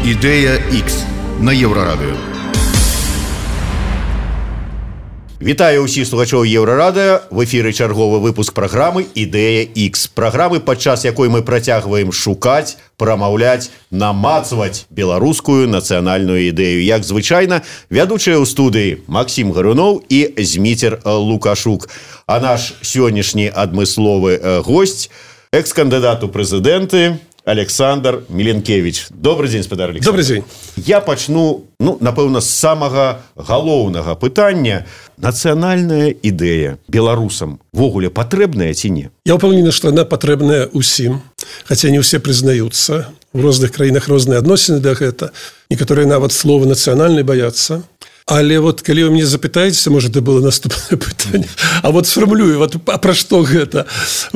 Ідэя X на Еўрарадыё. Вітаю ўсіх слухачоў Еўрарадыё. В эфіры чарговы выпуск праграмы «Ідэя X». Праграмы, падчас якой мы працягваем шукаць, прамаўляць, намацваць беларускую нацыянальную ідэю. Як звычайна, вядучыя ў студыі Максім Гаруноў і Зміцер Лукашук. А наш сённяшні адмысловы госць – экс-кандыдат у прэзідэнты Александр Міленкевич. Добрый день, спадар Александр. Добрый день. Я пачну, напэўна, з самага галоўнага пытання. Нацыянальная ідэя беларусам ввогуле патрэбная ці не? Я ўпэўнены, што яна патрэбная ўсім, хаця не ўсе прызнаюцца. У розных краінах розныя адносіны да гэта. Некаторыя нават слова нацыянальны баяцца. Але вот калі вы мне запытаеце, можа, это было наступнае пытанне, а вот сфармулюю, а пра што гэта,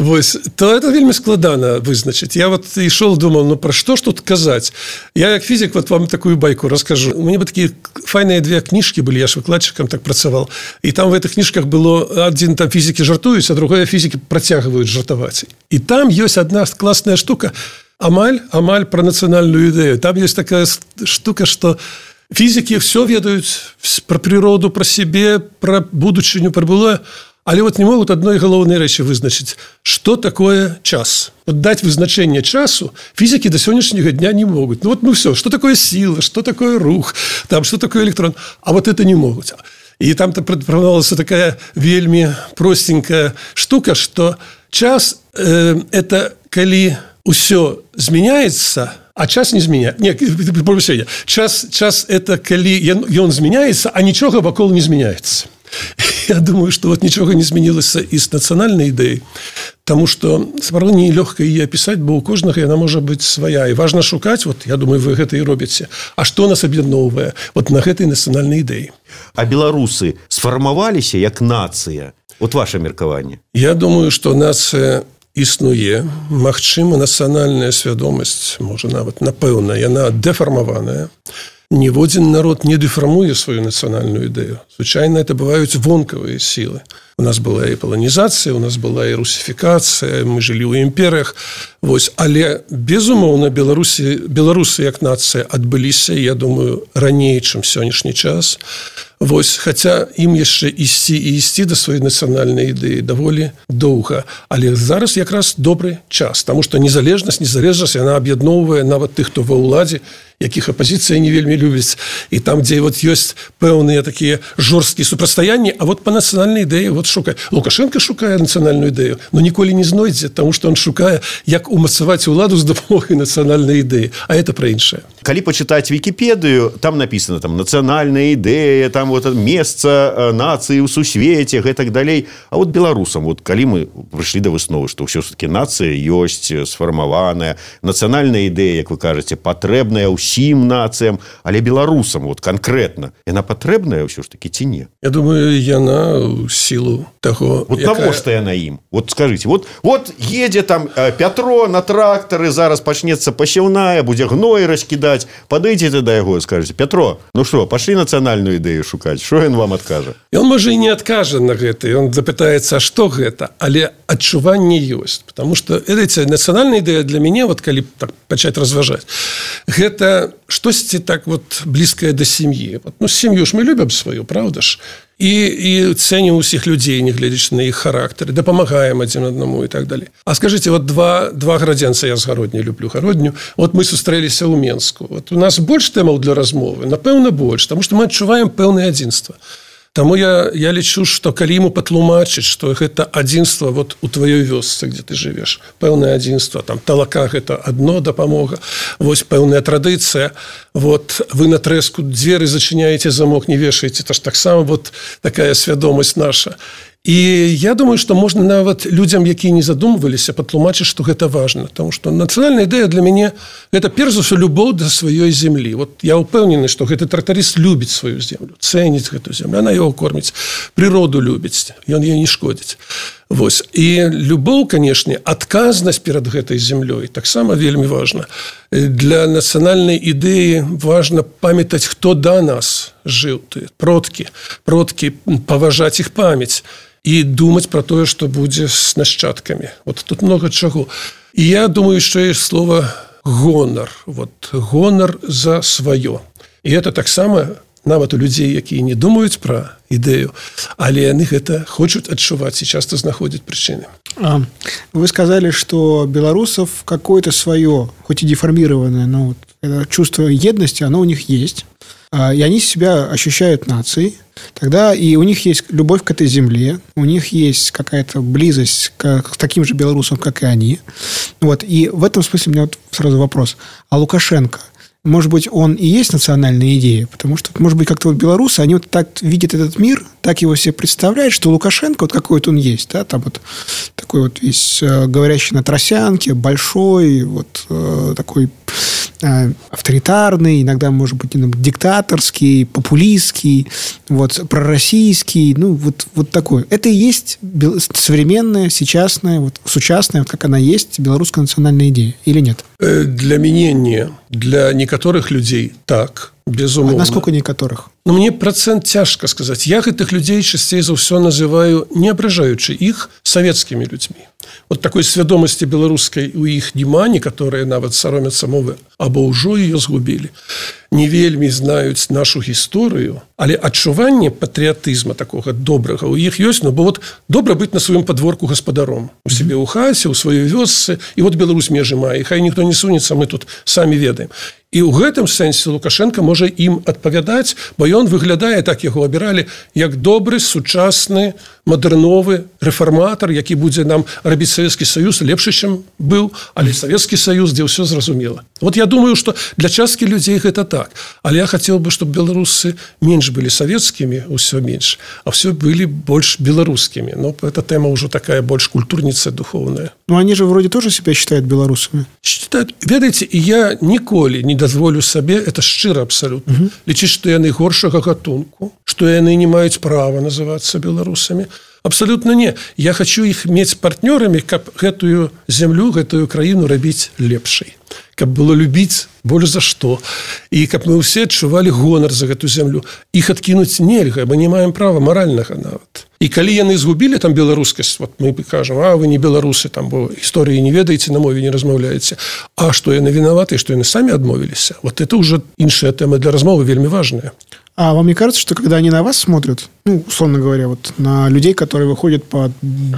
то это вельмі складана вызначыць. Я вот ішоў, думал, пра што ж тут казаць? Я як фізік вам такую байку раскажу. У мяне такія файныя две кніжкі былі, я ж выкладчыкам так працаваў. І там в этих кніжках было адзін там фізікі жартуюць, а другое фізікі працягваюць жартаваць. І там ёсць адна класная штука, амаль пра нацыянальную ідэю. Там ёсць такая штука, што фізікі все ведаюць пра прыроду, пра сябе, пра будучыню, пра былое, але вот не могуць адной галоўнай рэчы вызначыць, што такое час. Вот даць вызначэнне часу фізікі да сённяшняга дня не могуць. Все, што такое сіла, што такое рух, там, што такое электрон, а вот это не могуць. І там прапанавалася такая вельмі простенькая штука, што час это калі ўсё змяняецца, а час не змяняецца. Не, час это калі ён змяняецца, а нічога вакол не змяняецца. Я думаю, што вот нічога не змянілася і з нацыянальнай ідэі, таму што сапраўды нелёгка яе апісаць, бо ў кожнага яна можа быць свая. І важна шукаць, вот я думаю, вы гэта і робіце. А што нас аб'ядноўвае вот на гэтай нацыянальнай ідэі? А беларусы сфармаваліся як нацыя? Вот ваше меркаванне. Я думаю, што нацыя існуе, магчыма, нацыянальная свядомасць, можа нават, напэўна, яна дэфармаваная. Ніводзін народ не дэфармуе сваю нацыянальную ідэю. Звычайна это бываюць вонкавыя сілы. У нас была і паланізацыя, у нас была і русіфікацыя, мы жылі ў імперыях. Але, безумоўна, беларусы як нацыя адбыліся, я думаю, раней, чым сённяшні час. Хаця ім яшчэ ісці да сваёй нацыянальнай ідэі даволі доўга. Але зараз якраз добры час, таму што незалежнасць, яна аб'ядноўвае нават тых, хто ва ўладзе, якіх апазіцыя не вельмі любіць. І там, дзе ёсць пэўныя такія жорсткія супрацьстаянні, а па нацыянальнай ідэі шукае. Лукашенко шукае нацыянальную ідэю, но ніколі не знойдзе, таму што он шукае, як умацаваць уладу з дапамогай нацыянальнай ідэі. А это пра іншае. Калі пачытаць Вікіпедыю, там напісана нацыянальная ідэя, там месца нацыі ў сусвеце, гэтак далей. А беларусам, калі мы прыйшлі да высновы, што ўсё-такі нацыя ёсць сфармаваная, нацыянальная ідэя, як вы кажаце, патрэбная ўсім нацыям, але беларусам канкрэтна, яна патрэбная ўсё ж такі ці не? Я думаю, яна ў сілу таго... Навошта яна ім? Скажыце, едзе там Пятро на трактары, зараз пачнецца пасеўная, будзе гной раскідаць, падыдзеце да яго і скажаце: Пятро, што, пашлі нацыянальную ідэю шукаць, што ён вам адкажа? Ён, можа, і не адкажа на гэта, ён запытаецца, а што гэта, але адчуванне ёсць, потому што нацыянальная ідэя для мяне, калі так пачаць разважаць, гэта штосьці так блізкае да сям'і. Сям'ю ж мы любім сваю, правда ж? І цэнім усіх людзей, не гледзячы на іх характары, дапамагаем адзін аднаму і так далей. А скажыце, два гарадзенца, я з Гародні люблю Гародню, мы сустрэліся ў Менску. У нас больш тэмаў для размовы? Напэўна, больш, таму што мы адчуваем пэўнае адзінства. Таму я лічу, што калі ему патлумачыць, што гэта адзінства у тваёй вёсцы, дзе ты жывеш, пэўнае адзінства, там талака гэта адно дапамога, пэўная традыцыя, вы на трэску дзверы зачыняеце, замок не вешаеце, это ж таксама такая свядомасць наша. І я думаю, што можна нават людзям, якія не задумваліся, патлумачыць, што гэта важна. Таму што нацыянальная ідэя для мяне гэта перш за ўсё любоў да сваёй зямлі. Я ўпэўнены, што гэты трактарыст любіць сваю землю, цэніць гэту землю, она яго корміць, прыроду любіць, ён ёй не шкодзіць. І любоў, канешне, адказнасць перад гэтай зямлёй таксама вельмі важна. Для нацыянальнай ідэі важна памятаць, хто да нас жыў, продкі, паважаць іх памяць і думаць пра тое, што будзе з нашчадкамі. Тут многа чаго. І я думаю, што ёсць слова гонар, гонар за сваё. І гэта таксама нават у людзей, якія не думаюць пра ідэю, але яны гэта хочуць адчуваць і часто знаходзяць прычыны. Вы сказали, что белорусов какое-то свое, хоть и деформированное, но чувство едности, оно у них есть. И они себя ощущают нацией. Тогда и у них есть любовь к этой земле, у них есть какая-то близость к таким же белорусам, как и они. И в этом смысле у меня сразу вопрос. А Лукашенко, может быть, он и есть национальная идея? Потому что, может быть, как-то белорусы, они так видят этот мир, так его себе представляют, что Лукашенко, какой-то он есть, да, там такой весь говорящий на тросянке, большой, такой авторитарный, иногда, может быть, диктаторский, популистский, пророссийский, такой. Это и есть современная, сейчасная, сучасная, как она есть, белорусская национальная идея, или нет? Для меня не. Для некоторых людей так, безумоўна. А насколько некоторых? Мне процент цяжка сказаць. Я гэтых людзей часцей за ўсё называю, не абражаючы іх, савецкімі людзьмі. Такой свядомасці беларускай у іх няма, некаторыя нават саромяцца мовы, або ўжо ее згубілі. Не вельмі знаюць нашу гісторыю, але адчуванне патрыятызма такога добрага у іх ёсць, бо добра быць на сваём падворку гаспадаром, у сябе ў хаце, у сваёй вёсцы, і Беларусь межы мае, хай ніхто не сунецца, мы тут самі ведаем. І ў гэтым сэнсе Лукашенко можа ім адпавядаць, бо ён выглядае, так яго абіралі, як добры, сучасны, мадэрновы рэфарматар, які будзе нам рабіць Савецкі Саюз лепшы, чым быў, але Савецкі Саюз, дзе ўсё зразумела. Я думаю, што для часткі людзей гэта так. Але я хацеў бы, чтобы беларусы менш былі савецкімі, ўсё менш, а ўсё былі больш беларускімі. Эта тэма ўжо такая больш культурніца духовная. Они же вроде тоже себя считают белорусами. Считают. Ведаеце, і я ніколі не дазволю сабе, это шчыра абсалютна, лічыць, што яны горшага гатунку, што яны не маюць права называцца беларусамі. Абсолютно не. Я хочу іх мець партнёрамі, каб гэтую зямлю, гэтую краіну рабіць лепшай. Каб было любіць больш за што. І каб мы ўсе адчувалі гонар за гэту зямлю. Іх адкінуць нельга, мы не маем права маральнага нават. І калі яны згубілі там беларускасць, мы кажам, вы не беларусы, бо гісторыі не ведаеце, на мове не размаўляеце. А што яны вінаваты, што яны самі адмовіліся? Это уже іншая тэма для размовы, вельмі важная. А вам не кажется, что когда они на вас смотрят, условно говоря, на людей, которые выходят под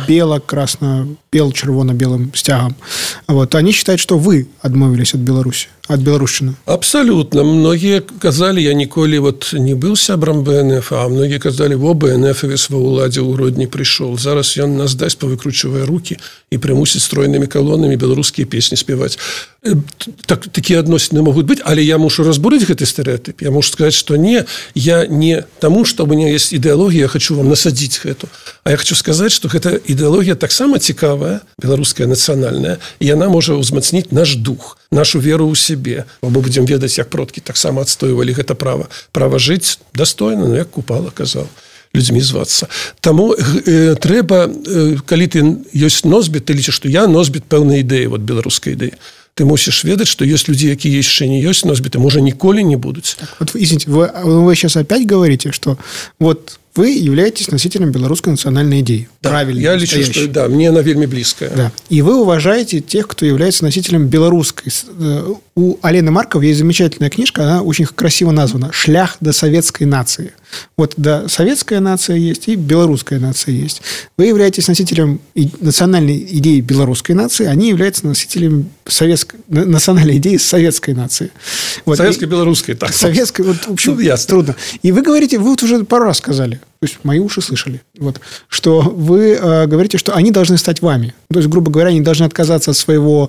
бело-червоно-белым стягом, они считают, что вы отмовились от Беларуси, от белорусчины? Абсолютно. Многие казали, я ніколі не был сябрам БНФ, а многие казали, БНФ ва ўладзе ў Гродні пришел. Зараз ён нас дасть, повыкручивая руки и примусить стройными колоннами белорусские песни спевать. Такие адносіны могут быть, але я мушу разбурыць гэты стэрэотып. Я мушу сказать, что я не тому, что у меня есть идеология, я хочу вам насадить эту. А я хочу сказать, что эта идеология таксама цікавая, беларуская, национальная, и она может узмацніць наш дух, нашу веру ў себе. Мы будем ведаць, як продкі таксама адстойвалі гэта право жыць дастойна, як Купала казаў, людзьмі звацца. Таму трэба, калі ты ёсць носьбіт, ты лічыш, што я носьбіт пэўнай ідэі, беларускай ідэі. Ты мусишь ведать, что есть люди, якія яшчэ не ёсць носьбіты, можа, ніколі не будуць. Извините, вы сейчас опять говорите, что вы являетесь носителем белорусской национальной идеи. Да, правильно. Я лечу, что да, мне она вельми близкая. Да. И вы уважаете тех, кто является носителем белорусской. У Алены Марков есть замечательная книжка, она очень красиво названа «Шлях до советской нации». Да, советская нация есть и белорусская нация есть. Вы являетесь носителем национальной идеи белорусской нации, они являются носителем национальной идеи советской нации. Советско-белорусской, так. Советской, в общем, трудно. И вы говорите, вы уже пару раз сказали, то есть мои уши слышали, что вы говорите, что они должны стать вами. То есть, грубо говоря, они должны отказаться от своего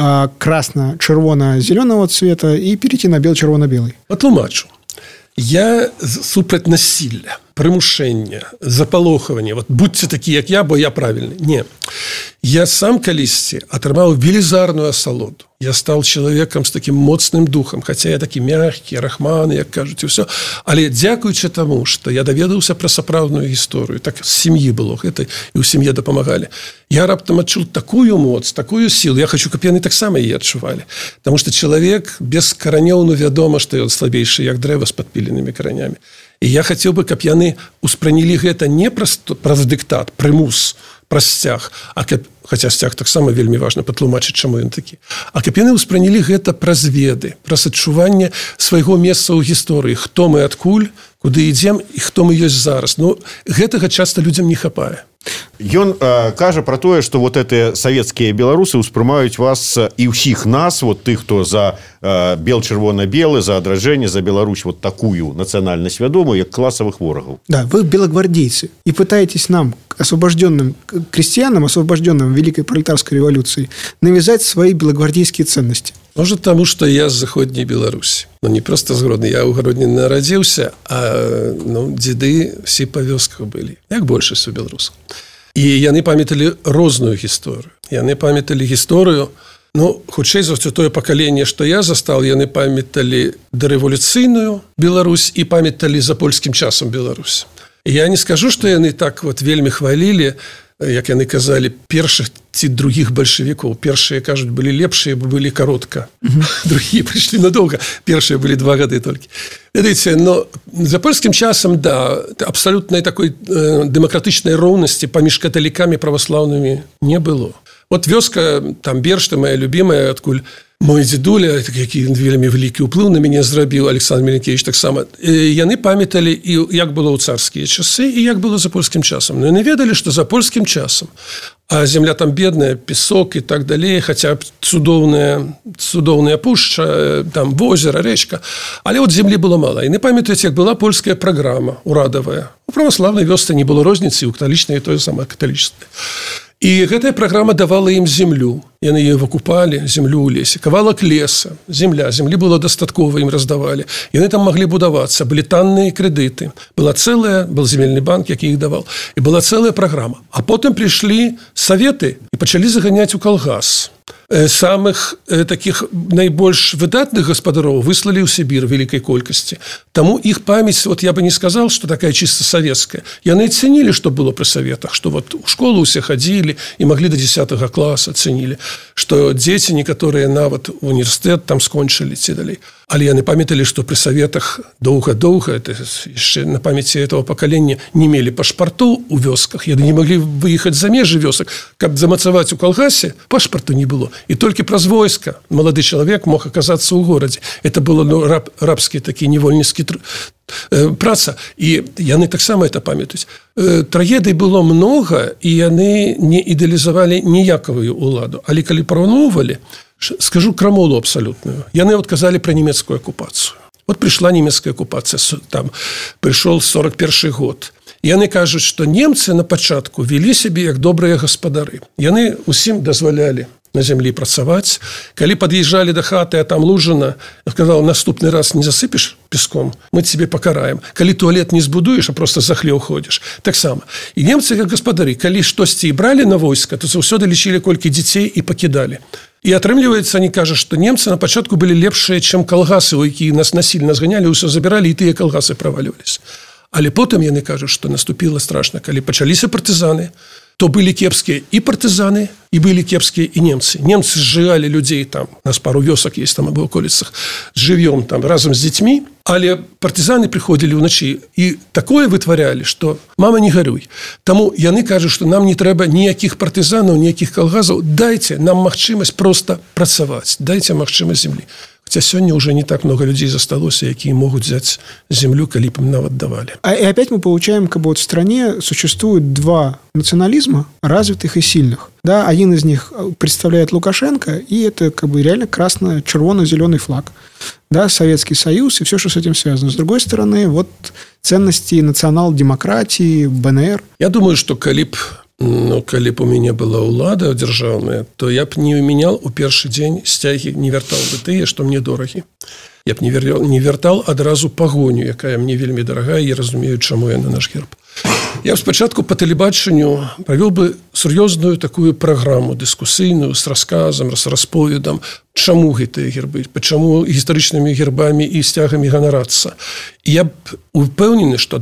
красно-червоно-зеленого цвета и перейти на бел-червоно-белый. Патлумачу. Я супраць насилля, прымушэння, запалохавання. Будьце такі, як я, бо я правільны. Не. Я сам калісьці атрымаў велізарную асалоду. Я стал человеком с таким моцным духом, хотя я такі мягкі, рахманы, як кажуць, і ўсё. Але дзякуючы таму, што я даведаўся пра сапраўдную гісторыю, так з сям'і было гэта, і ў сям'і дапамагалі. Я раптам адчуў такую моц, такую сілу. Я хочу, каб яны таксама яе адчувалі. Таму што чалавек без каранёў, вядома, што ён слабейшы, як дрэва з падпіленымі каранямі. І я хацеў бы, каб яны успрынялі гэта не праз дыктат, прымус, праз сцяг, хаця сцяг таксама вельмі важна патлумачыць, чаму ён такі. А каб яны ўспрынялі гэта праз веды, праз адчуванне свайго месца ў гісторыі, хто мы адкуль, куды ідзем і хто мы ёсць зараз. Ну, гэтага часта людзям не хапае. Ён кажа про тое, што вот гэтыя савецкія беларусы ўспрымаюць вас і ўсіх нас, вот тых, хто за бел-чырвона-белы, за адраджэнне, за Беларусь, вот такую нацыянальна свядомую, як класавых ворагаў. Да, вы белогвардейцы и пытаетесь нам, освобожденным крестьянам, освобожденным Великой пролетарской революцией, навязать свои белогвардейские ценности. Может, тому, что я з заходняй Беларусі. Ну, не просто з Гродні. Я ў Гродні нарадзіўся, а дзеды всі па вёсках былі, як большасць у беларусаў. І яны памяталі розную гісторыю. Яны памяталі гісторыю, ну, хутчэй за ўсё тое пакаленне, што я застал, яны памяталі дарэвалюцыйную Беларусь і памяталі за польскім часам Беларусь. І я не скажу, што яны так вот вельмі хвалілі, як яны казалі, першых ці другіх бальшавікоў. Першыя, кажуць, былі лепшыя, бо былі каротка. Другія прыйшлі надоўга. Першыя былі 2 гады толькі. Ведаеце, но за польскім часам, да, абсалютнай такой дэмакратычнай роўнасці паміж каталікамі праваслаўнымі не было. Вот вёска, там Бершта, моя любимая, адкуль мой дзедуля, які вельмі вялікі ўплыў на мяне зрабіў, Александр Міленкевич таксама, яны памяталі, і як было ў царскія часы, і як было за польскім часам. Но яны ведалі, што за польскім часам, а земля там бедная, песок і так далей, хаця цудоўная пушча, там возера, рэчка, але от землі было мала. Яны памятаюць, як была польская праграма урадавая. У праваслаўнай вёсцы не было розніцы, у каталічнай тое самае каталічнае. І гэтая праграма давала ім землю. Яны яе выкупалі, землю ў лесе. Кавалак леса, землі было дастаткова, ім раздавалі. Яны там маглі будавацца, былі танныя крэдыты. Был земельны банк, які іх давал. І была цэлая праграма. А потым прыйшлі саветы і пачалі заганяць у калгас. Самых таких найбольш выдатных гаспадароў выслалі ў Сібір вялікай колькасці. Таму іх памяць, вот я бы не сказал, что такая чисто советская. Яны ценілі, што было пры саветах, што вот у школу ўсе хадзілі і маглі до 10 класа, ценілі, што дзеці некаторыя нават універсітэт там скончылі ці далей. Але яны памяталі, што пры саветах доўга-доўга, это яшчэ на памяці этого пакалення, не мелі пашпартоў у вёсках, яны не маглі выехаць за межы вёсак, каб замацаваць у калгасе, пашпарту не было. І толькі праз войска малады чалавек мог аказацца ў горадзе. Это было рабскі такі невольніцкі праца, і яны таксама это памятаюць. Трагедый было много, і яны не ідэалізавалі ніякавую ўладу. Але калі параўноўвалі, скажу крамолу абсолютную. Яны вот казали про немецкую оккупацию. Вот пришла немецкая оккупация, там пришел 41 год. Яны кажуць, што немцы на пачатку вели себе як добрыя гаспадары. Яны усім дазвалялі на зямлі працаваць. Калі пад'язджалі да хаты, а там лужына, сказал, наступны раз не засыпеш песком, мы тебе пакараем. Калі туалет не збудуеш, а просто за хлеў ходзіш. Таксама. І немцы як гаспадары, калі штосьці і бралі на войска, то заўсёды лічылі колькі дзяцей і пакідалі. І атрымліваецца, они кажуць, што немцы на пачатку былі лепшыя, чым калгасы, у якія нас насильно зганялі, ўсё забіралі, і тыя калгасы праваліваліся. Але потым яны кажуць, што наступіла страшна, калі пачаліся партызаны, то былі кепскія і партызаны, і былі кепскія і немцы. Немцы сжигалі людзей там, у нас пару вёсак есть там або околицах, жывём там разам з дзецьмі, але партызаны прыходзілі ўначы і такое вытварялі, што мама не гаруй. Таму яны кажуць, што нам не трэба ніякіх партызанаў, ніякіх калгазаў, дайце нам магчымасць проста працаваць, дайце магчымасць зямлі. Хотя сегодня уже не так много людей засталось, которые могут взять землю, коли бы им навод давали. И опять мы получаем, как бы вот в стране существует 2 национализма, развитых и сильных. Да, один из них представляет Лукашенко, и это как бы реально красно-червоно-зеленый флаг. Да, Советский Союз и все, что с этим связано. С другой стороны, вот ценности национал-демократии, БНР. Я думаю, что калі б у мяне была ўлада дзяржаўная, то я б не менял у першы дзень сцягі, не вяртал бы тыя, што мне дорагі. Я б не вяртал адразу пагоню, якая мне вельмі дарагая, і разумею, чаму я на наш герб. Я б спачатку по тэлебачанню правёл бы сур'ёзную такую праграму дыскусійную з расказам, з расповедам, чаму гэтыя гербы, чаму гістарычнымі гербамі і сцягамі ганарацца. І я б упэўнены, што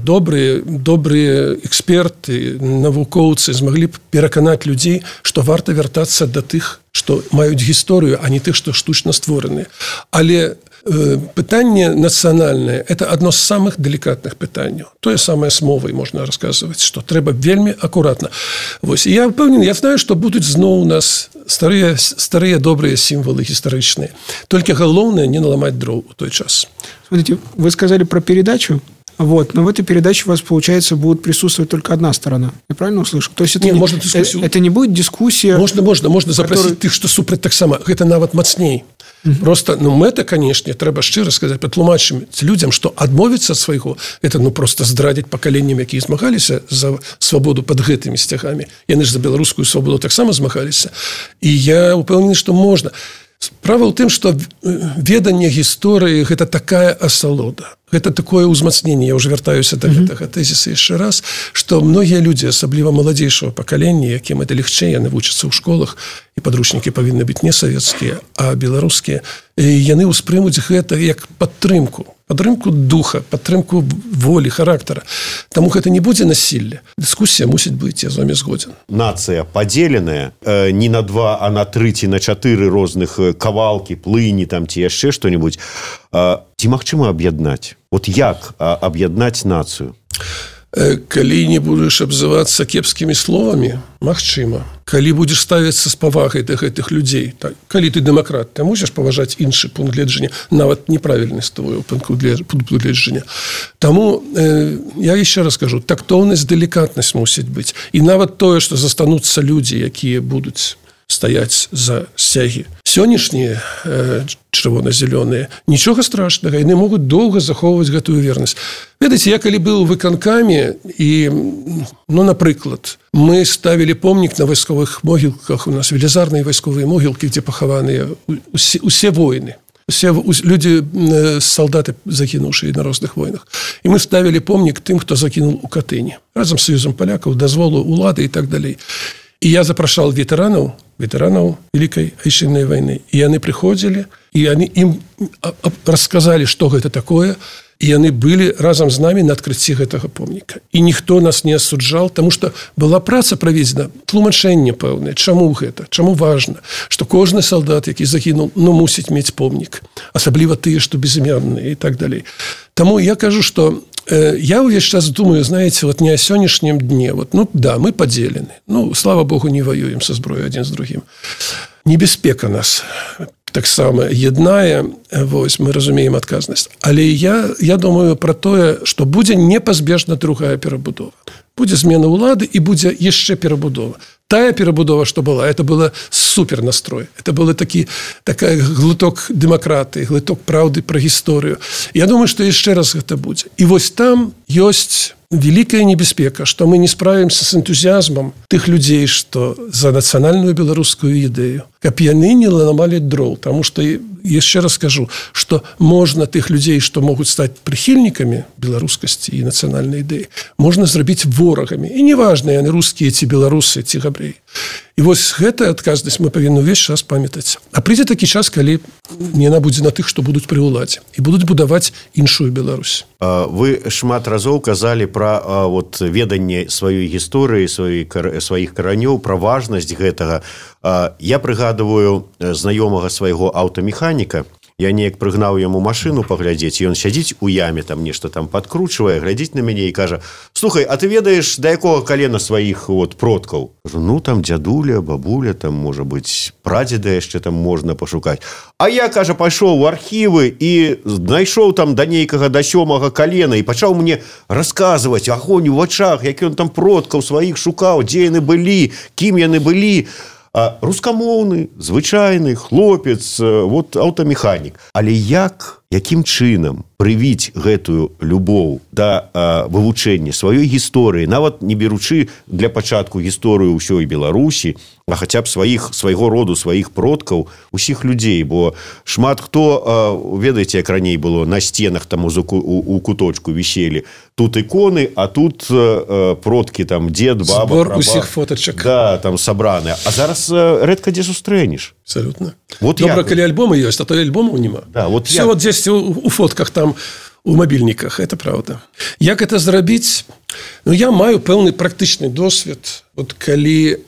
добрыя эксперты, навукоўцы змаглі б пераканаць людзей, што варта вяртацца да тых што маюць гісторыю, а не тых, што штучна створаныя. Але пытанне нацыянальнае – это адно з самых далікатных пытанняў. Тое самае з мовай можна расказваць, што трэба вельмі акуратна. Вось, і я ўпэўнены, я знаю, што будуць зноў у нас старыя добрыя сімвалы гістарычныя. Толькі галоўнае не наламаць дроў у той час. Смотрите, вы сказали про передачу. Вот, но в этой передаче у вас, получается, будет присутствовать только одна сторона. Я правильно услышал? То есть это, это не будет дискуссия... Можно запросить тых, што супраць таксама. Гэта нават мацней. Просто, мэта, канешне, трэба шчыра сказаць, патлумачыць людзям, што адмовіцца ад свайго, это, просто здрадзіць пакаленням, якія змагаліся за свабоду пад гэтымі сцягамі. Яны ж за беларускую свабоду таксама змагаліся. І я ўпэўнены, што можна. Справа ў тым, што веданне гісторыі – гэта такая асалода. Гэта такое ўзмацненне, я ўжо вяртаюся да гэтага тэзіса яшчэ раз, што многія людзі, асабліва маладзейшага пакалення, якім это лягчэй, яны вучацца ў школах, і падручнікі павінны быць не савецкія, а беларускія, яны ўспрымуць гэта як падтрымку духа, падтрымку волі, характара. Таму гэта не будзе насілля. Дыскусія мусіць быць, я з вами згоден. Нацыя падзеленая не на 2, а на 3 ці на 4 розных кавалкі, плыні там ці яшчэ што-нибудь. Ці магчыма аб'яднаць? Вот як аб'яднаць нацыю? Калі не будзеш абзывацца кепскімі словамі, магчыма. Калі будзеш ставіцца з павагай да гэтых людзей, так, калі ты дэмакрат, ты мусіш паважаць іншы пункт гледжання, нават неправільны з твоего пункту гледжання. Таму я яшчэ раз кажу, тактоўнасць, далікатнасць мусіць быць. І нават тое, што застануцца людзі, якія будуць стаяць за сцягі. Сённяшнія чырвона-зялёныя, нічога страшнага, яны могуць доўга захоўваць гэтую вернасць. Ведаеце, я калі быў у выканкаме і, напрыклад, мы ставілі помнік на вайсковых могілках, у нас велізарныя вайсковыя могілкі, дзе пахаваныя усе войны. Усе людзі, салдаты, загінуўшыя на розных войнах. І мы ставілі помнік тым, хто загінуў у Катыні. Разам з Саюзам палякаў, дазволу улады і так далей. І я запрашал ветэранаў Великай Айчыннай вайны. І яны прыходзілі, і яны ім расказалі, што гэта такое, і яны былі разам з намі на адкрыцці гэтага помніка. І ніхто нас не асуджаў, таму што была праца праведзена, тлумачэнне пэўнае. Чаму гэта? Чаму важна? Што кожны салдат, які загінуў, мусіць мець помнік. Асабліва тыя, што безымянныя і так далей. Таму я кажу, што я ўвесь час думаю, знаете, вот не о сённяшнім дне. Вот, мы падзелены. Слава Богу, не воюем со зброей адзін з другім. Небяспека нас таксама яднае, вось, мы разумеем адказнасць. Але я думаю пра тое, што будзе непазбежна другая перабудова. Будзе змена ўлады і будзе яшчэ перабудова. Тая перабудова, што была, это было супер настрой. Это было такой глыток дэмакратыі, глыток праўды пра гісторыю. Я думаю, што яшчэ раз гэта будзе. І вось там ёсць великая небяспека, што мы не справімся з энтузіазмам тых людзей, што за нацыянальную беларускую ідэю, каб яны не ламалі дроў. Таму што, яшчэ раз скажу, што можна тых людзей, што могуць стаць прыхільнікамі беларускасці і нацыянальнай ідэі, можна зрабіць ворагамі. І неважна, яны рускія ці беларусы, ці габрэі. І вось гэтая адказнасць мы павінны ўвесь час памятаць. А прыйдзе такі час, калі яна будзе на тых, што будуць пры ўладзе і будуць будаваць іншую Беларусь. Вы шмат разоў казалі пра веданне сваёй гісторыі, сваіх каранёў, пра важнасць гэтага. Я прыгадываю знаёмага свайго аўтамеханіка. Я неяк прыгнаў яму машыну паглядзець, і ён сядзіць у яме, там нешта там падкручвае, глядзіць на мяне і кажа: «Слухай, а ты ведаеш, да якога калена сваіх продкаў?» Кажу: там дзядуля, бабуля, там, можа быць, прадзеда яшчэ там можна пашукаць. А я, кажа, пайшоў у архівы і знайшоў там да нейкага, да 7-га калена і пачаў мне расказваць, агонь у вачах, як ён там продкаў сваіх шукаў, дзе яны былі, кім яны былі. Рускамоўны, звычайны хлопец, аўтамеханік. Але якім чынам прывіць гэтую любоў да вывучэння сваёй гісторыі, нават не беручы для пачатку гісторыю ўсёй Беларусі, а хаця б свайго роду, сваіх продкаў, усіх людзей, бо шмат хто, ведаеце, як раней было, на сценах там у куточку віселі, тут іконы, а тут продкі, там дзед, баба, збор усіх фотачак. Да, там сабраныя. А зараз рэдка дзе сустрэнеш. Абсолютно. Добра, калі альбомы ёсць, а то альбомаў няма. Да, все дзесьці у фотках там, у мабільніках, это правда. Як это зрабіць? Ну, я маю пэўны практычны досвед. Вот калі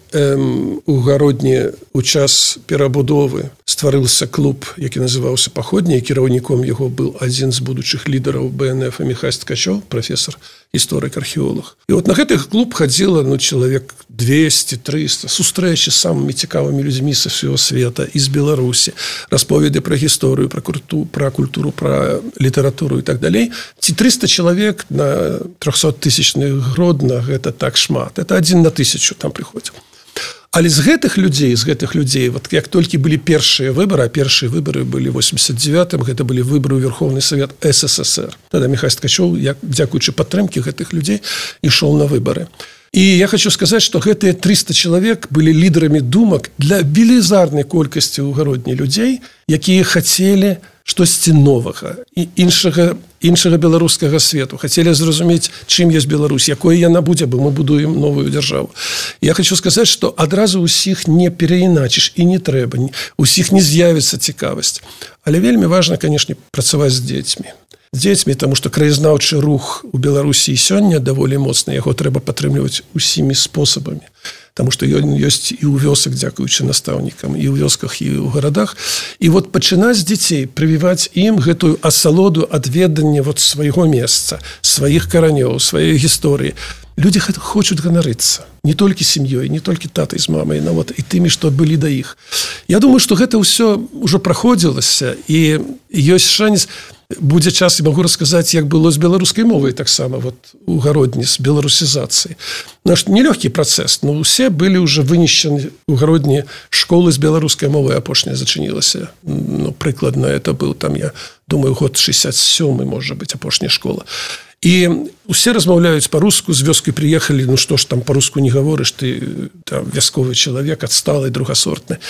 у Гародні у час перабудовы стварыўся клуб, які называўся «Паходні», кіраўніком яго быў адзін з будучых лідараў БНФ Міхась Ткачоў, прафесор, гісторык, археолог. І вот на гэты клуб хадзіла чалавек 200-300, сустрэчы з самымі цікавымі людзьмі са ўсяго света, і з Беларусі, расповеды пра гісторыю, пра культуру, пра літаратуру і так далей. Ці 300 чалавек на 300-тысячны Гродна – гэта так шмат. Это 1 на 1000 там прыходзіў. Але з гэтых людзей, вот як толькі былі першыя выбары, а першыя выбары былі в 89-м, гэта былі выбары ў Верховны Савет СССР. Тогда Міхась Ткачоў, дзякуючы падтрымке гэтых людзей, ішоў на выбары. І я хочу сказаць, што гэтыя 300 чалавек былі лідарамі думак для велізарнай колькасці ў Гародні людзей, якія хацелі штосьці новага і іншага беларускага свету. Хацелі зразумець, чым ёсць Беларусь, якой яна будзе, бо мы будуем новую дзяржаву. Я хочу сказаць, што адразу ўсіх не пераіначыш і не трэба, усіх не з'явіцца цікавасць. Але вельмі важна, канешне, працаваць з дзецьмі. Таму што краязнаўчы рух у Беларусі і сёння даволі моцны, яго трэба падтрымліваць усімі спосабамі. Таму што ён ёсць і ў вёсак, дзякуючы настаўнікам, і ў вёсках, і ў гарадах. І вот пачынаць з дзяцей, прывіваць ім гэтую асалоду ад ведання свайго месца, сваіх каранёў, сваёй гісторыі. Людзі хочуць ганарыцца. Не толькі сям'ёй, не толькі татай з мамай, но і тымі, што былі да іх. Я думаю, што гэта ўсё ўжо праходзілася, і ёсць шанец. Будзе час, і магу расказаць, як было з беларускай мовай таксама у Гародні, з беларусізацыяй. Наш нелёгкі працэс, но ўсе былі ўжо вынішчаны ў Гародні школы з беларускай мовай, апошняя зачынілася. Прыкладна, это быў там, я думаю, год 67-й, можа быць, апошняя школа. І усе размаўляюць па-руску, з вёскай прыехалі, што ж там па-руску не гаворыш, ты там вясковы чалавек, адсталы, другасортны.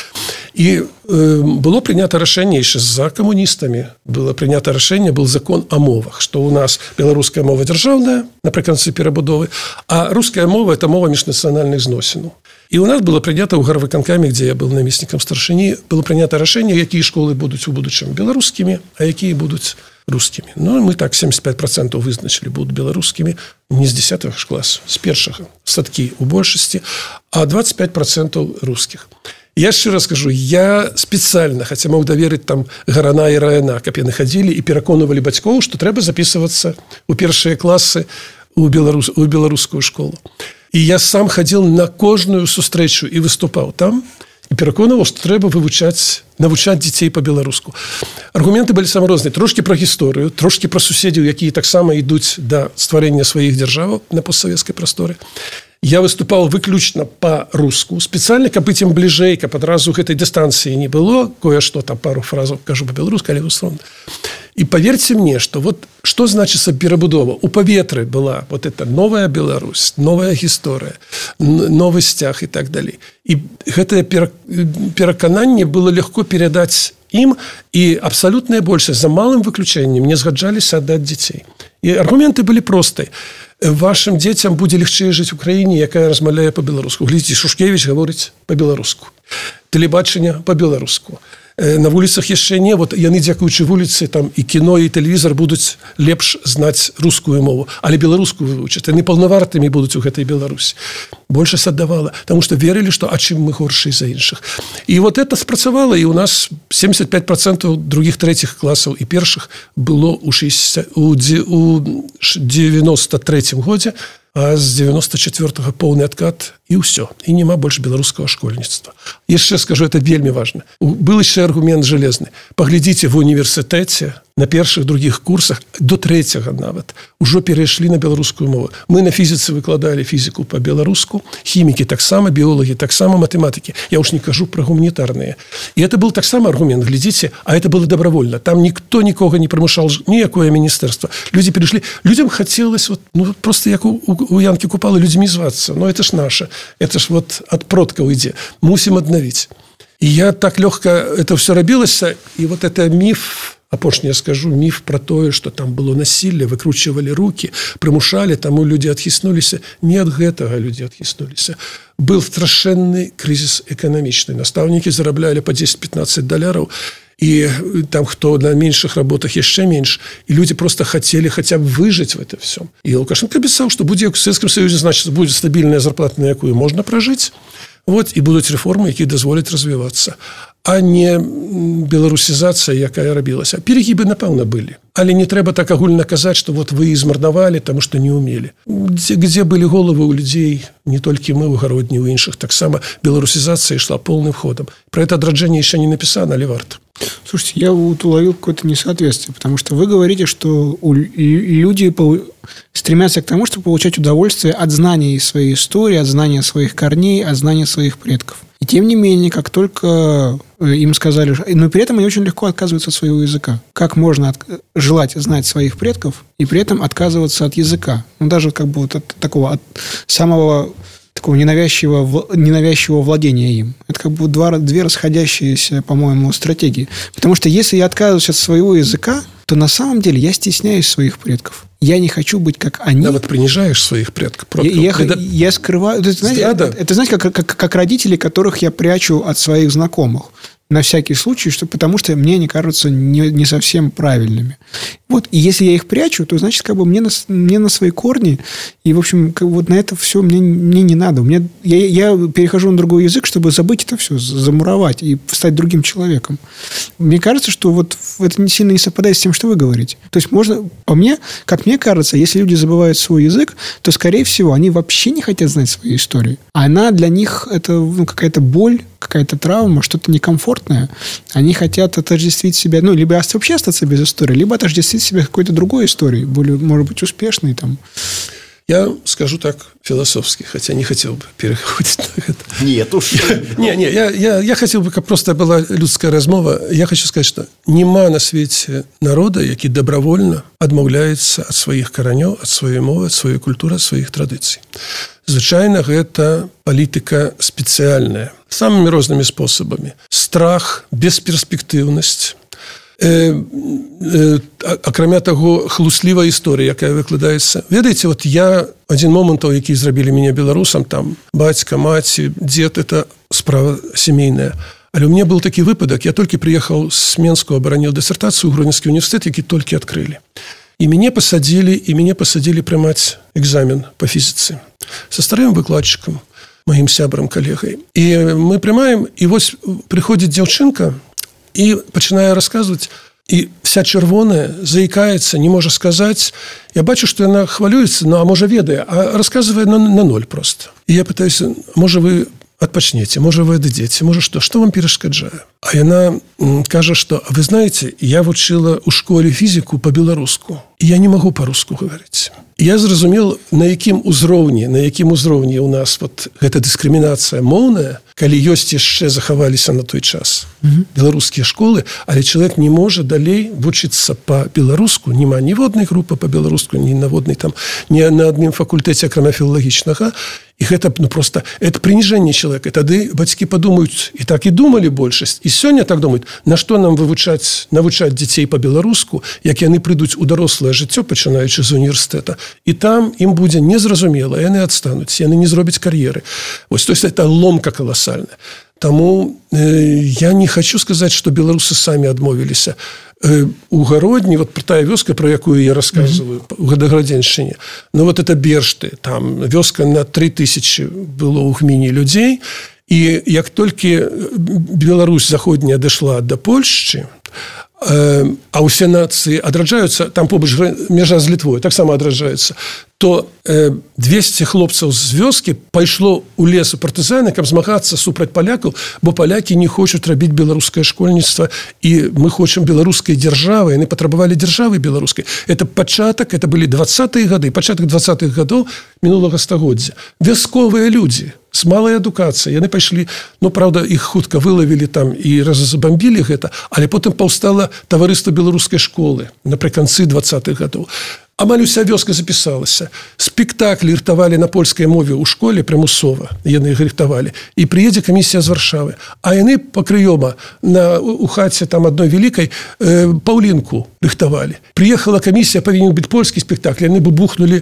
І было прынята рашэнне яшчэ за камуністамі, было прынята рашэнне, был закон о мовах, што ў нас беларуская мова дзяржаўная напрыканцы перабудовы, а руская мова – это мова міжнацыянальных зносінаў. І ў нас было прынята ў гарвыканкаме, дзе я быў намеснікам старшыні, было прынята рашэнне, якія школы будуць у будучым беларускімі, а якія будуць рускімі. Мы так 75% вызначылі будуць беларускімі не з 10-го класу, з першага. Садкі ў большасці, а 25% рускіх. Я шчыра скажу, я спецыяльна, хаця мог даверыць там Гарана і Раяна, каб яны хадзілі і пераконвалі бацькоў, што трэба запісвацца ў першыя класы у беларускую школу. І я сам хадзіл на кожную сустрэчу і выступаў там, і пераконваў, што трэба навучаць дзяцей па-беларуску. Аргументы былі самы розныя. Трошкі пра гісторыю, трошкі пра суседзяў, якія таксама ідуць да стварэння сваіх дзяржаваў на постсавецкай прасторы. Я выступаў выключна па-руску, спецыяльна, каб быць ім бліжэй, каб адразу гэтай дыстанцыі не было, кое-што там пару фразаў кажу па-беларуску, але условна. І паверьце мне, што што значыцца перабудова? У паветры была эта новая Беларусь, новая гісторыя, новы сцяг і так далей. І гэтае перакананне было легко перадаць ім, і абсалютная большасць, за малым выключэннем, не згаджаліся аддаць дзяцей. І аргументы былі простыя. Вашым дзецям будзе лягчэй жыць у краіне, якая размаўляе па-беларуску. Глядзіце, Шушкевіч гаворыць па-беларуску. Тэлебачанне па-беларуску. На вуліцах яшчэ не, яны, дзякуючы вуліцы, там і кіно, і тэлевізор будуць лепш знаць рускую мову, але беларускую вывучаць. Яны паўнавартымі будуць у гэтай Беларусі. Большасць аддавала, таму што верылі, што а чым мы горшыя за іншых. І это спрацавала, і у нас 75% другіх, трэціх класаў і першых было у 93-м годзе, а з 94-го поўны адкат, і ўсё. І няма больш беларускага школьніцтва. Яшчэ скажу, это вельмі важна. Был яшчэ аргумент жалезны. Паглядзіце, в універсітэце на першых, другіх курсах, до 3-го нават, ужо перайшлі на беларускую мову. Мы на фізіцы выкладалі фізіку па-беларуску, хімікі таксама, біолагі таксама, матэматыкі. Я уж не кажу пра гуманітарныя. І это был таксама аргумент, глядзіце, а это было добровольно. Там ніхто нікога не прымушаў, ніякое міністэрства. Людзі перайшлі. Людзям хацелось, просто як у Янкі Купалы, людзьмі звацца. Это ж наше. Это ж ад продкаў ідзе. Мусім аднавіць. І я так лёгка это все рабілася, і это міф, апошні я скажу, міф пра тое, што там было насілле, выкручвалі рукі, прымушалі, таму людзі адхіснуліся. Не ад гэтага людзі адхіснуліся. Был страшэнны крызіс эканамічны. Настаўнікі зараблялі па $10-15. и там хто на меньшых работах яшчэ менш, і людзі просто хотели хотя бы выжить в это всем. І Лукашенко писал, что будзе в Советском Союзе, значит, будет стабильная зарплата, на якую можно прожить, вот, и будут реформы, які дазволяць развиваться, а не беларусізацыя, якая рабілася. Перегибы, напэўна, былі. Але не трэба так агульна казаць, што вот вы змарнавалі, таму што не ўмелі. Где былі головы у людзей, не толькі мы, у Гародні, у іншых, таксама беларусізацыя ішла полным ходом. Про это адраджэнне еще не написано, але варта. Слушайте, я вот уловил какое-то несоответствие, потому что вы говорите, что люди стремятся к тому, чтобы получать удовольствие от знания своей истории, от знания своих корней, от знания своих предков. И тем не менее, как только им сказали, но при этом они очень легко отказываются от своего языка. Как можно желать знать своих предков и при этом отказываться от языка? Ну, даже как бы вот от такого, от самого такого ненавязчивого владения им. Это как бы две расходящиеся, по-моему, стратегии. Потому что если я отказываюсь от своего языка, то на самом деле я стесняюсь своих предков. Я не хочу быть как они. Да, вот принижаешь своих предков. Я скрываю... Это, знаете, как родители, которых я прячу от своих знакомых. На всякий случай, потому что мне они кажутся не совсем правильными. Вот. И если я их прячу, то, значит, как бы мне на свои корни, и, в общем, как бы вот на это все мне не надо. Я перехожу на другой язык, чтобы забыть это все, замуровать и стать другим человеком. Мне кажется, что вот это не сильно не совпадает с тем, что вы говорите. То есть можно, как мне кажется, если люди забывают свой язык, то, скорее всего, они вообще не хотят знать свою историю. А она для них это какая-то боль, какая-то травма, что-то некомфортное. Они хотят отождествить себя, либо вообще остаться без истории, либо отождествить себя какой-то другой историей, более, может быть, успешной там. Я скажу так философски, хотя не хотел бы переходить на это. Нет уж. Я хотел бы, как просто была людская размова, я хочу сказать, что нема на свете народа, які добровольно адмаўляецца от своих коранёў, от своей мовы, от своей культуры, от своих традиций. Звычайна гэта палітыка спецыяльная, самыми рознымі спосабамі. Страх, бесперспектыўнасць, акрамя таго, хлуслівая історыя, якая выкладаецца. Ведаеце, вот я один момент, які зрабілі мяне беларусам, там бацька, маці, дзед, это справа сямейная. Але у меня был такі выпадак, я толькі приехал с Менску, абараніў дысертацыю ў Гронінскі універсітэт, які толькі адкрылі. И меня посадили прымаць экзамен по физице со старым выкладчиком, моим сябрам, коллегой. И мы прымаем, и вот приходит девчонка и пачынае рассказывать, и вся чырвоная, заикается, не может сказать. Я бачу, что она хвалюется, а може ведае, а рассказывает на ноль просто. И я пытаюсь, може вы отпочнете, може вы адыдзеце, може что вам перашкаджае? А яна кажа, что, вы знаете, я вучила у школе физику по-беларуску, и я не могу по-руску говорить. Я зразумел, на якім узроўні у нас вот гэта дыскрымінацыя моўная, калі ёсць яшчэ захаваліся на той час беларускія школы, але чалавек не можа далей вучыцца по-беларуску, нема ніводнай групы по-беларуску, ні наводнай там, ні на адным факультэце, акрамя філалагічнага. И это просто это принижение человека. Тады бацькі падумаюць, и так и думали большасць. И сёння так думают, на что нам навучаць дзяцей по-беларуску, як яны прыйдуць у дарослае жыццё, пачынаючы з універсітэта. И там им будзе незразумела, яны адстануць, яны не зробяць кар'еры. Вось, то есть это ломка колоссальная. Таму я не хочу сказать, что беларусы сами адмовіліся. У Гародні, вот тая вёска, про якую я рассказываю, у Гадаградзеншчыне, ну вот это Бершты, там вёска на 3000 было ў гміне людзей, і як толькі Беларусь заходняя дайшла до Польшчы, а ўсе нацыі адраджаюцца, там побач мяжа з Літвой таксама адраджаецца, то 200 хлопцаў з вёскі пайшло ў лес у партызаны, каб змагацца супраць палякаў, бо палякі не хочуць рабіць беларускае школьніцтва, і мы хочам беларускай дзяржавы, яны патрабавалі дзяржавы беларускай. Это былі 20-е гады, пачатак 20-х гадоў мінулага стагоддзя. Вясковыя людзі з малай адукацыяй, яны пайшлі, правда, іх хутка вылавілі там і разбамбілі гэта, але потым паўстала таварыства беларускай школы напрыканцы 20-х гадоў. Амаль уся вёска запісалася. Спектаклі рыхтавалі на польскай мове ў школе прымусова. Яны іх рыхтавалі. І прыедзе камісія з Варшавы. А яны пакрыёма у хаце там адной вялікай Паўлінку рыхтавалі. Прыехала камісія, павінен быць польскі спектакль. Яны бы бухнулі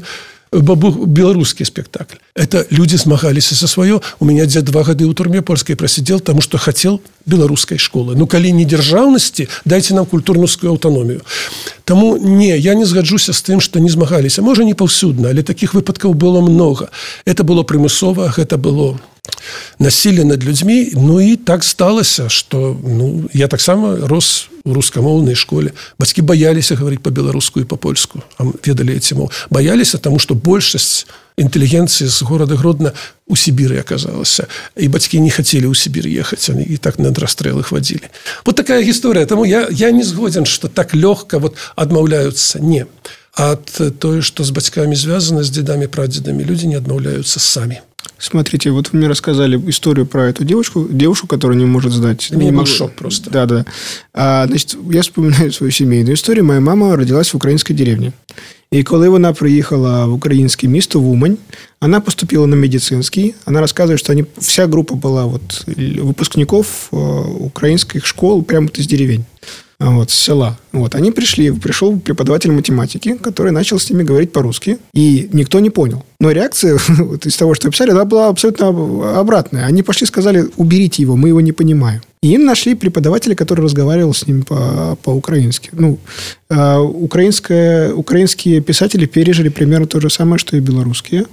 беларускі спектакль. Это людзі змагаліся за сваё. У меня дзед 2 гады ў турме польскай прасидел, таму што хацеў беларускай школы. Ну, калі не дзяржаўнасці, дайце нам культурную аўтаномію. Таму не, я не згаджуся з тым, што не змагаліся. Можа, не паўсюдна, але такіх выпадкаў было много. Это было прымусова, гэта было насилие над людьми. Ну и так сталося, что я таксама рос у рускамоўнай школе. Бацькі баяліся говорить по-беларуску и по-польску. Ведали эти мовы. Баяліся, тому что большасць интеллигенции с города Гродно у Сибири оказалась. И бацькі не хотели у Сибирь ехать. Они и так на расстрел их водили. Вот такая история. Тому я не сгоден, что так легко вот отмаўляются. Не. От того, что с бацьками связано, с дедами, прадедами, люди не отмаўляются сами. Смотрите, вот вы мне рассказали историю про эту девушку, которая не может сдать. Мне был шок просто. Да. Значит, я вспоминаю свою семейную историю. Моя мама родилась в украинской деревне. И когда она приехала в украинское место, в Умань, она поступила на медицинский. Она рассказывает, что вся группа была выпускников украинских школ прямо из деревень. С села. Они пришел преподаватель математики, который начал с ними говорить по-русски, и никто не понял. Но реакция из того, что писали, она была абсолютно обратная. Они пошли и сказали: уберите его, мы его не понимаем. И им нашли преподавателя, который разговаривал с ним по-украински. Украинские писатели пережили примерно то же самое, что и белорусские.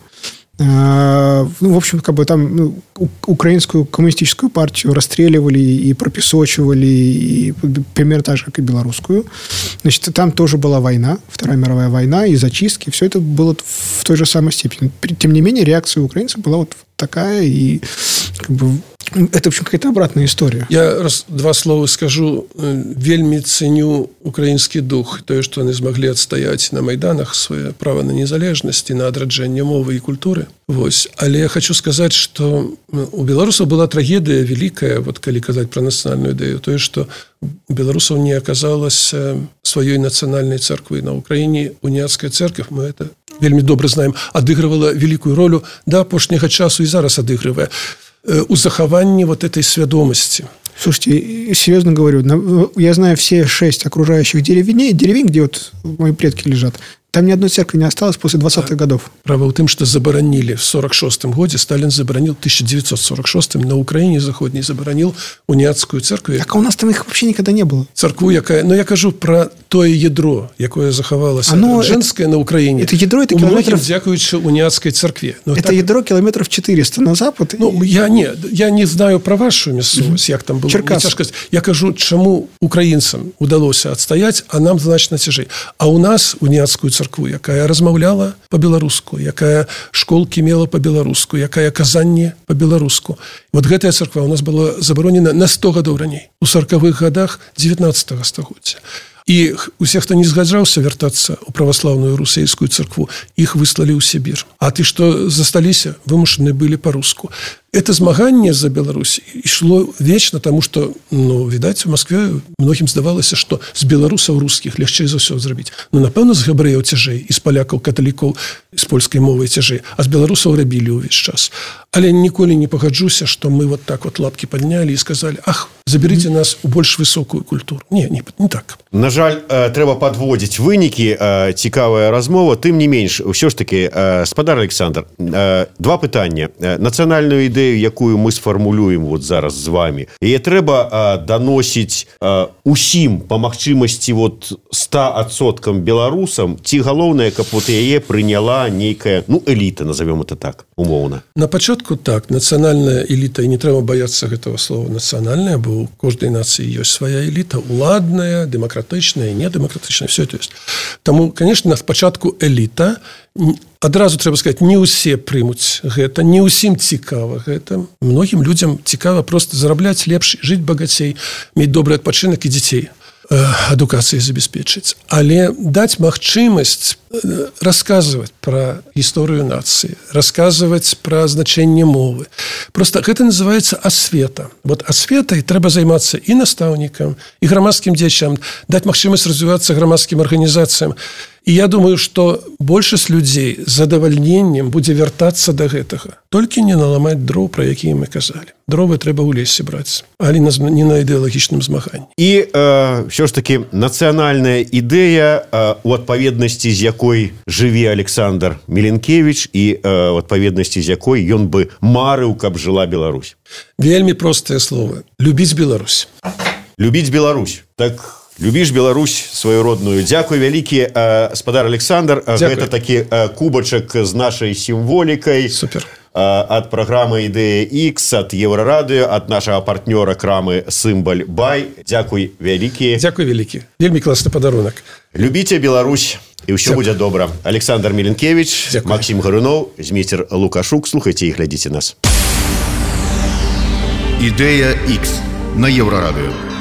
В общем, там украинскую коммунистическую партию расстреливали и пропесочивали, и примерно так же, как и белорусскую. Значит, там тоже была война, Вторая мировая война, и зачистки. Все это было в той же самой степени. Тем не менее, реакция украинцев была такая, и это, в общем, какая-то обратная история. Я два слова скажу. Вельми ценю украинский дух. То, что они смогли отстоять на Майданах свое право на незалежность и на адраджэнне мовы и культуры. Але я хочу сказать, что у белорусов была трагедия великая, коли казать про национальную идею, то, что у белорусов не оказалось своей национальной церкви. На Украине уніяцкая церковь, мы это вельми добро знаем, адыгрывала великую роль до апошняга часу и зараз адыгрывае у захаванні этой свядомости. Слушайте, серьезно говорю, я знаю все 6 окружающих деревень, где мои предки лежат. Там ни одной церкви не осталось после 20-х годов. Право в том, что заборонили в 1946 году. Сталин заборонил в 1946 на Украине заходней заборонил уніяцкую церковь. Так, а у нас там их вообще никогда не было. Церкву, я кажу про тое ядро, якое захавалося женское на Украине. Это ядро, это километров... дзякуючы уніяцкай церкве. Это ядро километров 400 на запад. Я не знаю про вашу мясцовасць, як там было. Я кажу, чему украинцам удалося отстоять, а нам значно цяжэй. А у нас уніяцкую церкву, якая размаўляла по-беларуску, якая школки мела по-беларуску, якая казанне по-беларуску. Гэтая церква у нас была забаронена на 100 гадоў раней, у 40-х годах 19 стагоддзя. И усе, хто не згаджаўся вяртацца ў праваслаўную русейскую церкву, іх выслалі ў Сібір. А ты што засталіся, вымушаны былі па-руску. Это змаганне за Беларусь ішло вечно, тому что, відаць, у Москве многім здавалася, што з беларусаў рускіх лягчэй за ўсё зрабіць. Напэўна, з габрэяў цяжэй, і з палякаў, каталікоў, з польскай мовай цяжэй, а з беларусаў рабілі ўвесь час. Але ніколі не пагаджуся, што мы так лапкі паднялі і сказалі: заберите нас у больш высокую культуру. Не так. На жаль, трэба падводзіць вынікі. Цікавая размова. Тым не менш, ўсё ж таки, спадар Александр, два пытання. Нацыянальную ідэю, якую мы сфармулюем зараз з вами, яе трэба даносіць усім па магчымасці 100% беларусам, ці галоўнае, каб яе прыняла нейкая, эліта, назовем это так, умоўна. На пачатку так, нацыянальная эліта, і не трэба баяцца гэтага слова нацыянальная, бо у кожнай нацыі ёсць свая эліта, уладная, дэмакратычная, недэмакратычная, все это ёсць. Таму, конечно, на пачатку эліта, адразу трэба сказаць, не ўсе прымуць гэта, не ўсім цікава гэта. Многім людзям цікава просто зарабляць лепш, жыць багацей, мець добры адпачынак і дзяцей адукацыяй забяспечыць. Але даць магчымасць расказваць пра гісторыю нацыі, расказваць пра значэнне мовы. Просто гэта называецца асвета. Асветай трэба займацца і настаўнікам, і грамадскім дзеячам, даць магчымасць развівацца грамадскім арганізацыям. І я думаю, што большасць людзей з задавальненнем будзе вяртацца да гэтага. Толькі не наламаць дроў, пра якія мы казалі. Дровы трэба ў лесе браць, але не на ідэалагічным змаганні. І ўсё ж такі нацыянальная ідэя, у адпаведнасці з якой жыве Александр Міленкевіч і у адпаведнасці з якой ён бы марыў, каб жыла Беларусь. Вельмі простыя словы. Любіць Беларусь. Любіць Беларусь. Так, любіш Беларусь сваю родную. Дзякуй вялікі, гаспадар Александр. Гэта такі кубачак з нашай сімволікай. Супер. Ад праграмы «Ідэя X», ад Еўрарадыё, ад нашага партнёра крамы «Сымбаль Бай». Дзякуй вялікі. Дзякуй вялікі. Вельмі класны падарунак. Любіце Беларусь, і ўсё будзе добра. Александр Міленкевіч, Максим Гарунов, змейстер Лукашук. Слухайце і глядзіце нас. «Ідэя X» на Еўрарадыё.